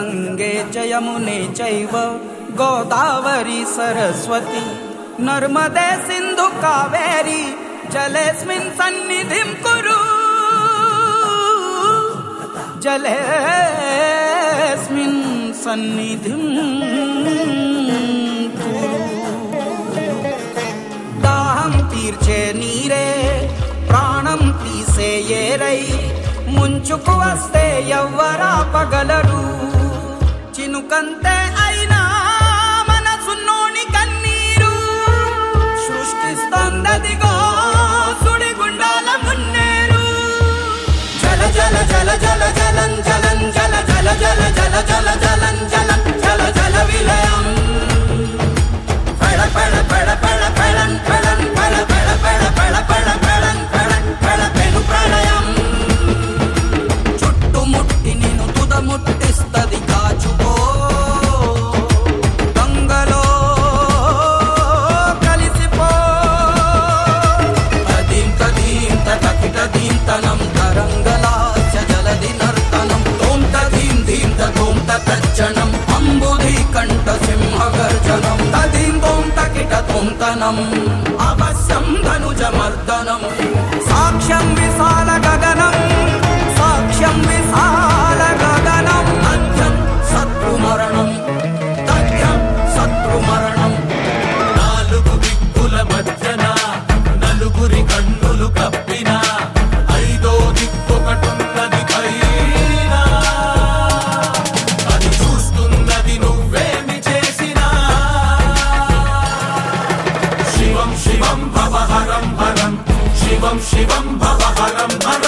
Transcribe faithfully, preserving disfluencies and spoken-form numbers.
गंगे च यमुने चैव गोदावरी सरस्वती नर्मदे सिंधु कावेरी जलेस्मिन् सन्निधिं कुरु जलेस्मिन् सन्निधिं कुरु। दाहं तीर्चे नीरे प्राणं तीसे येरै ముంచుకు వస్తే ఎవ్వరాపగలరు చినుకంతే అయినా మనసున్నోని కన్నీరు సృష్టిస్తోందదిగో సుడిగుండాల మున్నేరు జల జల జల జల జలం జలం జల జల జల జల జల జలం జలం జల జల విలయం పడ పడ పడ పడ పడన్ పడన్ పడ పడ పడ పడ పడ పడన్ పడన్ పడ పెను ప్రళయం ముట్టిస్తది కాచుకో గంగలో కలిసిపో అదీంత దీంత తకిట దీంతనం తరంగలాచ జలది నర్తనం తోంత దీం దీంత తోంత తచ్చనం అంబుధి కంఠ సింహ గర్జనం తదీం తోం తకిట తోంతనం అవశ్యం ధనుజ మర్దనం సాక్ష్యం విశాల గగనం సాక్ష్యం విశాల గగనం అధ్యం శత్రు మరణం తథ్యం శత్రు మరణం నాలుగు దిక్కుల మధ్యన నలుగురి కన్నులు కప్పిన ఐదో దిక్కొకటున్నది పైన అది చూస్తున్నది నువ్వేమి చేసినా శివం శివం భవహరం హరం శివం శివం భవహరం హరం